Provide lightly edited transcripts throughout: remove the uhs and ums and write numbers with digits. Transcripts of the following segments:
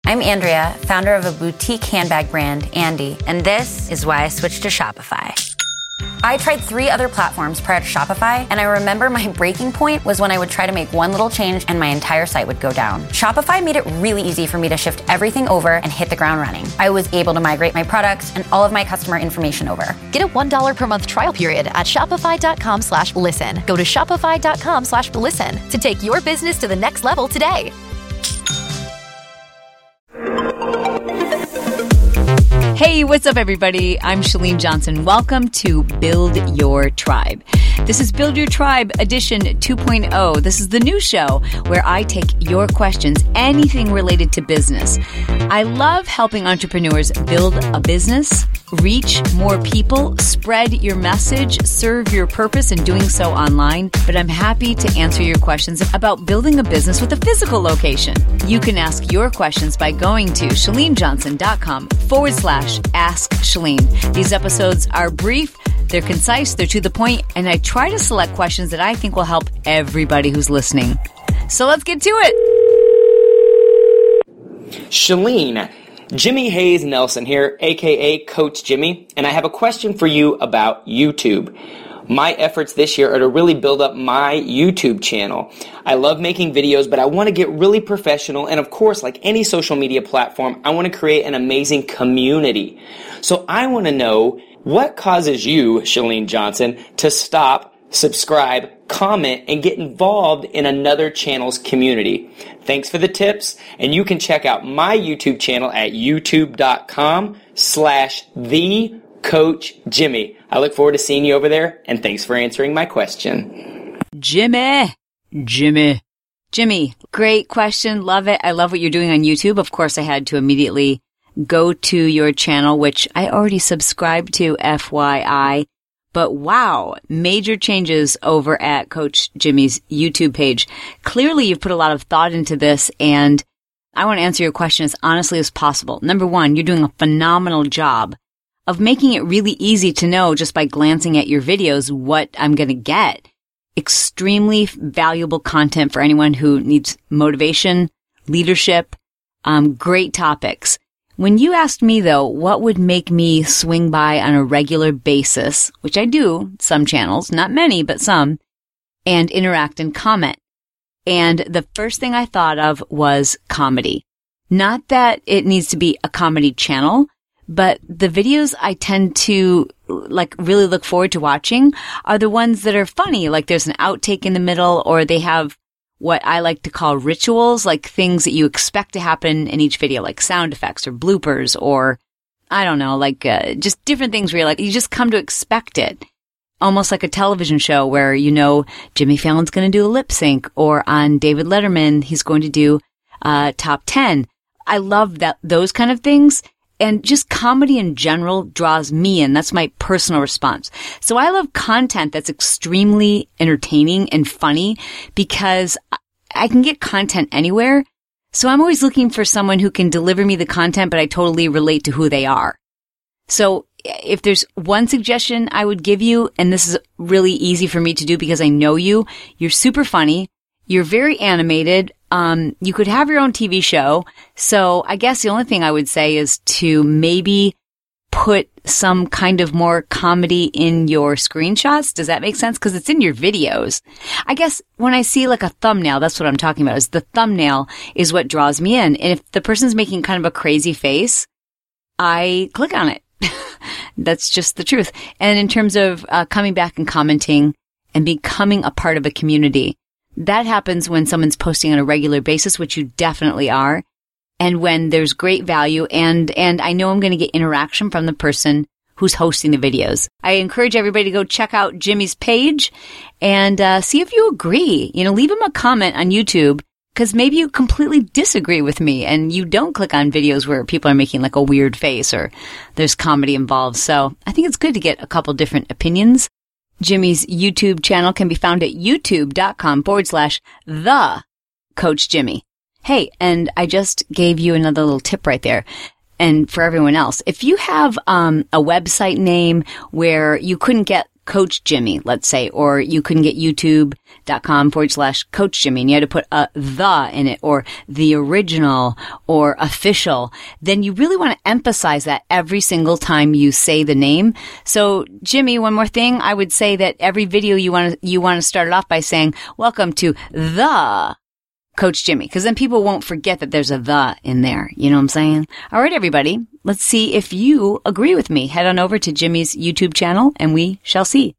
I'm Andrea, founder of a boutique handbag brand, Andy, and this is why I switched to Shopify. I tried 3 other platforms prior to Shopify, and I remember my breaking point was when I would try to make one little change and my entire site would go down. Shopify made it really easy for me to shift everything over and hit the ground running. I was able to migrate my products and all of my customer information over. Get a $1 per month trial period at shopify.com/listen. Go to shopify.com/listen to take your business to the next level today. Hey, what's up, everybody? I'm Chalene Johnson. Welcome to Build Your Tribe. This is Build Your Tribe edition 2.0. This is the new show where I take your questions, anything related to business. I love helping entrepreneurs build a business, reach more people, spread your message, serve your purpose, and doing so online. But I'm happy to answer your questions about building a business with a physical location. You can ask your questions by going to ChaleneJohnson.com/Ask Chalene. These episodes are brief, they're concise, they're to the point, and I try to select questions that I think will help everybody who's listening. So let's get to it. Chalene, Jimmy Hayes Nelson here, aka Coach Jimmy, and I have a question for you about YouTube. My efforts this year are to really build up my YouTube channel. I love making videos, but I want to get really professional. And of course, like any social media platform, I want to create an amazing community. So I want to know, what causes you, Chalene Johnson, to stop, subscribe, comment, and get involved in another channel's community? Thanks for the tips. And you can check out my YouTube channel at youtube.com/TheCoachJimmy. I look forward to seeing you over there, and thanks for answering my question. Jimmy, great question. Love it. I love what you're doing on YouTube. Of course, I had to immediately go to your channel, which I already subscribed to, FYI. But wow, major changes over at Coach Jimmy's YouTube page. Clearly, you've put a lot of thought into this, and I want to answer your question as honestly as possible. Number one, you're doing a phenomenal job of making it really easy to know just by glancing at your videos what I'm going to get. Extremely valuable content for anyone who needs motivation, leadership, great topics. When you asked me, though, what would make me swing by on a regular basis, which I do, some channels, not many, but some, and interact and comment. And the first thing I thought of was comedy. Not that it needs to be a comedy channel, but the videos I tend to really look forward to watching are the ones that are funny, like there's an outtake in the middle, or they have what I like to call rituals, like things that you expect to happen in each video, like sound effects or bloopers, or I don't know, just different things where you just come to expect it. Almost like a television show where Jimmy Fallon's going to do a lip sync, or on David Letterman, he's going to do top 10. I love those kind of things. And just comedy in general draws me in. That's my personal response. So I love content that's extremely entertaining and funny because I can get content anywhere. So I'm always looking for someone who can deliver me the content, but I totally relate to who they are. So if there's one suggestion I would give you, and this is really easy for me to do because I know you're super funny. You're very animated. You could have your own TV show. So I guess the only thing I would say is to maybe put some kind of more comedy in your screenshots. Does that make sense? Because it's in your videos. I guess when I see like a thumbnail, that's what I'm talking about, is the thumbnail is what draws me in. And if the person's making kind of a crazy face, I click on it. That's just the truth. And in terms of coming back and commenting and becoming a part of a community, that happens when someone's posting on a regular basis, which you definitely are. And when there's great value and I know I'm going to get interaction from the person who's hosting the videos. I encourage everybody to go check out Jimmy's page and see if you agree. Leave him a comment on YouTube, because maybe you completely disagree with me and you don't click on videos where people are making like a weird face or there's comedy involved. So I think it's good to get a couple different opinions. Jimmy's YouTube channel can be found at youtube.com/TheCoachJimmy. Hey, and I just gave you another little tip right there. And for everyone else, if you have a website name where you couldn't get Coach Jimmy, let's say, or you couldn't get youtube.com/Coach Jimmy and you had to put a the in it or the original or official, then you really want to emphasize that every single time you say the name. So Jimmy, one more thing, I would say that every video you want to start it off by saying, welcome to the Coach Jimmy, because then people won't forget that there's a the in there. You know what I'm saying? All right, everybody. Let's see if you agree with me. Head on over to Jimmy's YouTube channel and we shall see.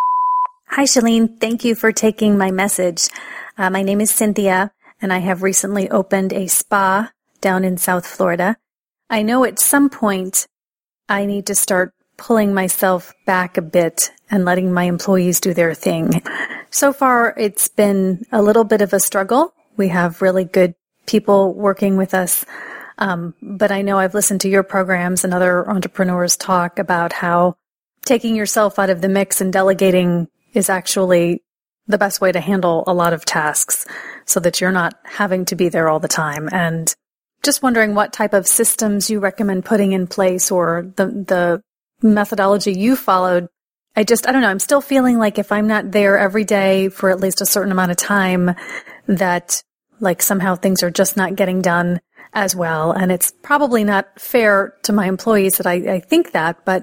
Hi, Chalene. Thank you for taking my message. My name is Cynthia, and I have recently opened a spa down in South Florida. I know at some point I need to start pulling myself back a bit and letting my employees do their thing. So far, it's been a little bit of a struggle. We have really good people working with us. But I know I've listened to your programs and other entrepreneurs talk about how taking yourself out of the mix and delegating is actually the best way to handle a lot of tasks so that you're not having to be there all the time. And just wondering what type of systems you recommend putting in place or the methodology you followed. I don't know. I'm still feeling like if I'm not there every day for at least a certain amount of time, that like somehow things are just not getting done as well. And it's probably not fair to my employees that I think that, but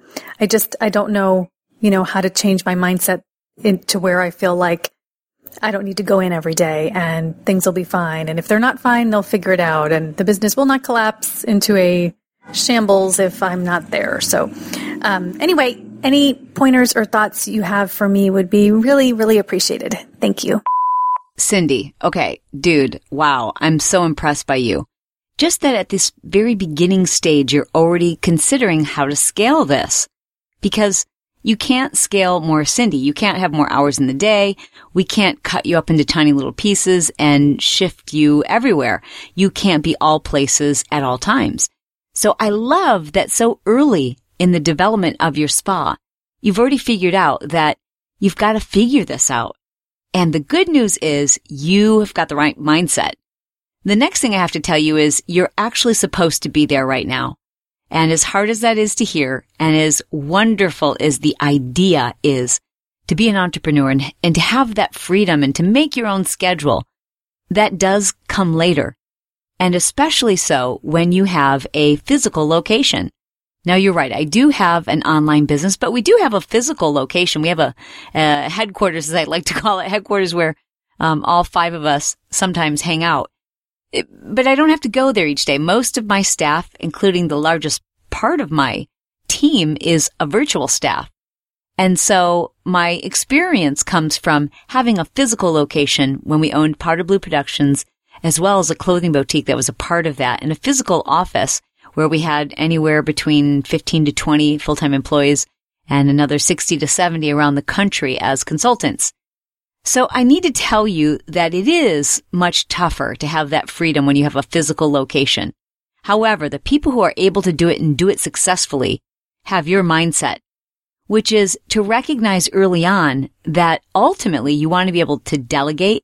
I don't know, how to change my mindset into where I feel like I don't need to go in every day and things will be fine. And if they're not fine, they'll figure it out and the business will not collapse into a shambles if I'm not there. So anyway, any pointers or thoughts you have for me would be really, really appreciated. Thank you. Cindy, okay, dude, wow, I'm so impressed by you. Just that at this very beginning stage, you're already considering how to scale this. Because you can't scale more Cindy. You can't have more hours in the day. We can't cut you up into tiny little pieces and shift you everywhere. You can't be all places at all times. So I love that so early in the development of your spa, you've already figured out that you've got to figure this out. And the good news is you have got the right mindset. The next thing I have to tell you is you're actually supposed to be there right now. And as hard as that is to hear, and as wonderful as the idea is to be an entrepreneur and to have that freedom and to make your own schedule, that does come later. And especially so when you have a physical location. Now, you're right. I do have an online business, but we do have a physical location. We have a headquarters, as I like to call it, headquarters where all five of us sometimes hang out. But I don't have to go there each day. Most of my staff, including the largest part of my team, is a virtual staff. And so my experience comes from having a physical location when we owned Powder Blue Productions, as well as a clothing boutique that was a part of that, and a physical office where we had anywhere between 15 to 20 full-time employees and another 60 to 70 around the country as consultants. So I need to tell you that it is much tougher to have that freedom when you have a physical location. However, the people who are able to do it and do it successfully have your mindset, which is to recognize early on that ultimately you want to be able to delegate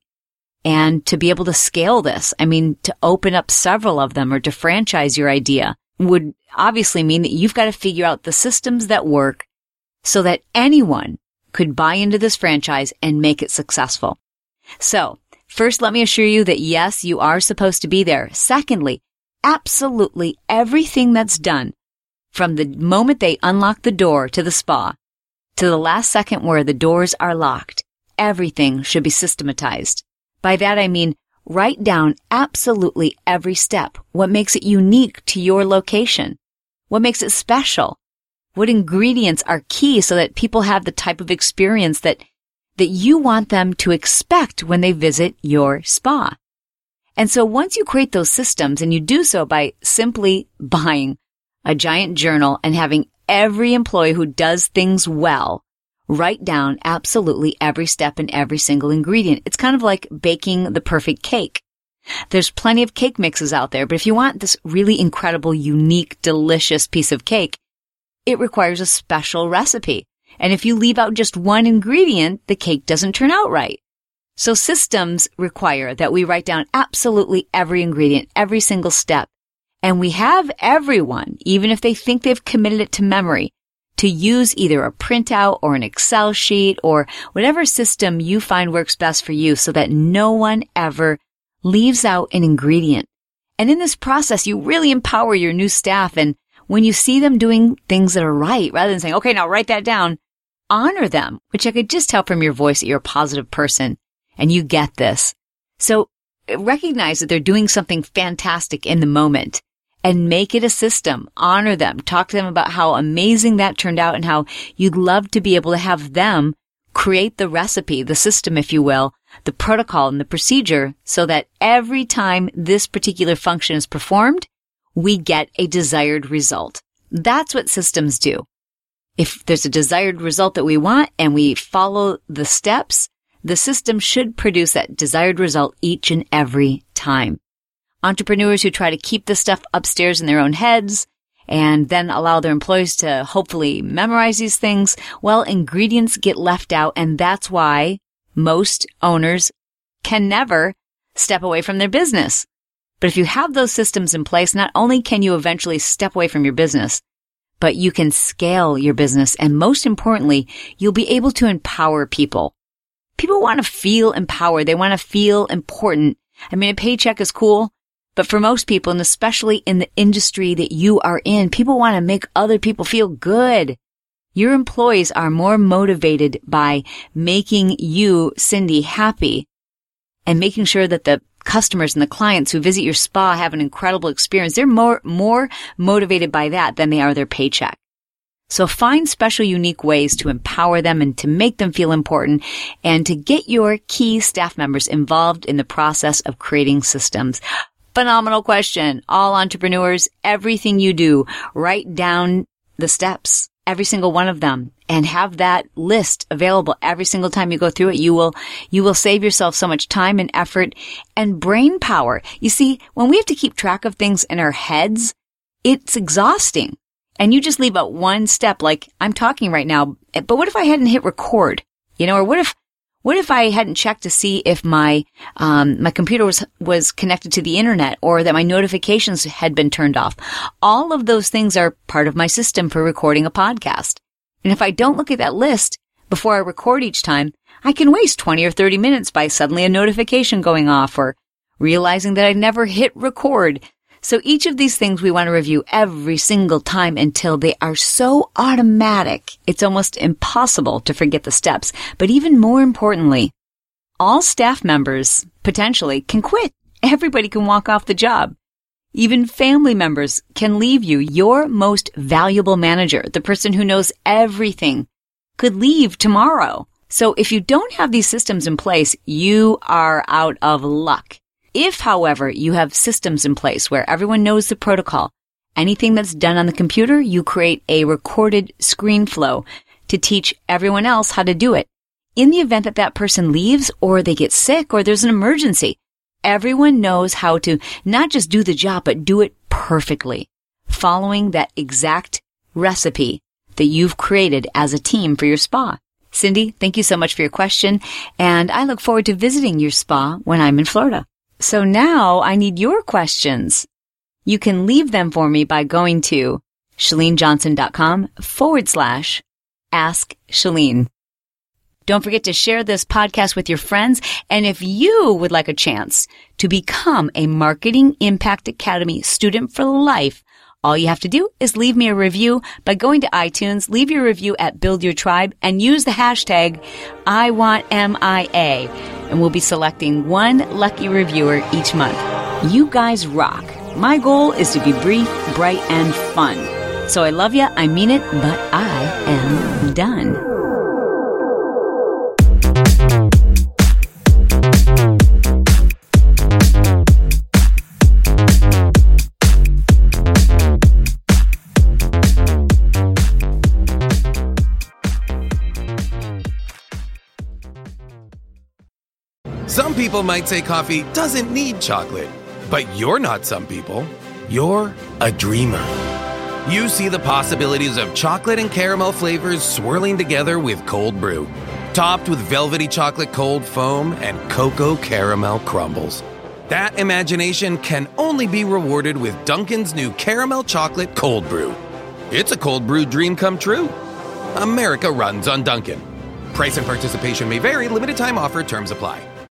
and to be able to scale this. I mean, to open up several of them or to franchise your idea would obviously mean that you've got to figure out the systems that work so that anyone could buy into this franchise and make it successful. So, first, let me assure you that yes, you are supposed to be there. Secondly, absolutely everything that's done from the moment they unlock the door to the spa to the last second where the doors are locked, everything should be systematized. By that I mean write down absolutely every step. What makes it unique to your location? What makes it special? What ingredients are key so that people have the type of experience that you want them to expect when they visit your spa? And so once you create those systems, and you do so by simply buying a giant journal and having every employee who does things well write down absolutely every step and every single ingredient. It's kind of like baking the perfect cake. There's plenty of cake mixes out there, but if you want this really incredible, unique, delicious piece of cake, it requires a special recipe. And if you leave out just one ingredient, the cake doesn't turn out right. So systems require that we write down absolutely every ingredient, every single step. And we have everyone, even if they think they've committed it to memory, to use either a printout or an Excel sheet or whatever system you find works best for you so that no one ever leaves out an ingredient. And in this process, you really empower your new staff. And when you see them doing things that are right, rather than saying, okay, now write that down, honor them, which I could just tell from your voice that you're a positive person and you get this. So recognize that they're doing something fantastic in the moment and make it a system. Honor them. Talk to them about how amazing that turned out and how you'd love to be able to have them create the recipe, the system, if you will, the protocol and the procedure so that every time this particular function is performed, we get a desired result. That's what systems do. If there's a desired result that we want and we follow the steps, the system should produce that desired result each and every time. Entrepreneurs who try to keep this stuff upstairs in their own heads and then allow their employees to hopefully memorize these things, well, ingredients get left out, and that's why most owners can never step away from their business. But if you have those systems in place, not only can you eventually step away from your business, but you can scale your business, and most importantly, you'll be able to empower people. People want to feel empowered. They want to feel important. I mean, a paycheck is cool, but for most people, and especially in the industry that you are in, people want to make other people feel good. Your employees are more motivated by making you, Cindy, happy and making sure that the customers and the clients who visit your spa have an incredible experience. They're more motivated by that than they are their paycheck. So find special, unique ways to empower them and to make them feel important and to get your key staff members involved in the process of creating systems. Phenomenal question. All entrepreneurs, everything you do, write down the steps, every single one of them, and have that list available every single time you go through it. You will save yourself so much time and effort and brain power. You see, when we have to keep track of things in our heads, it's exhausting. And you just leave out one step, like I'm talking right now, but what if I hadn't hit record? Or what if I hadn't checked to see if my computer was connected to the internet or that my notifications had been turned off? All of those things are part of my system for recording a podcast. And if I don't look at that list before I record each time, I can waste 20 or 30 minutes by suddenly a notification going off or realizing that I never hit record. So each of these things we want to review every single time until they are so automatic, it's almost impossible to forget the steps. But even more importantly, all staff members potentially can quit. Everybody can walk off the job. Even family members can leave you. Your most valuable manager, the person who knows everything, could leave tomorrow. So if you don't have these systems in place, you are out of luck. If, however, you have systems in place where everyone knows the protocol, anything that's done on the computer, you create a recorded screen flow to teach everyone else how to do it. In the event that that person leaves or they get sick or there's an emergency, everyone knows how to not just do the job, but do it perfectly, following that exact recipe that you've created as a team for your spa. Cindy, thank you so much for your question, and I look forward to visiting your spa when I'm in Florida. So now I need your questions. You can leave them for me by going to ChaleneJohnson.com/Ask Chalene. Don't forget to share this podcast with your friends. And if you would like a chance to become a Marketing Impact Academy student for life, all you have to do is leave me a review by going to iTunes, leave your review at Build Your Tribe, and use the hashtag #IWantMIA. And we'll be selecting one lucky reviewer each month. You guys rock. My goal is to be brief, bright, and fun. So I love you, I mean it, but I am done. Some people might say coffee doesn't need chocolate, but you're not some people. You're a dreamer. You see the possibilities of chocolate and caramel flavors swirling together with cold brew, topped with velvety chocolate cold foam and cocoa caramel crumbles. That imagination can only be rewarded with Dunkin's new caramel chocolate cold brew. It's a cold brew dream come true. America runs on Dunkin'. Price and participation may vary. Limited time offer. Terms apply.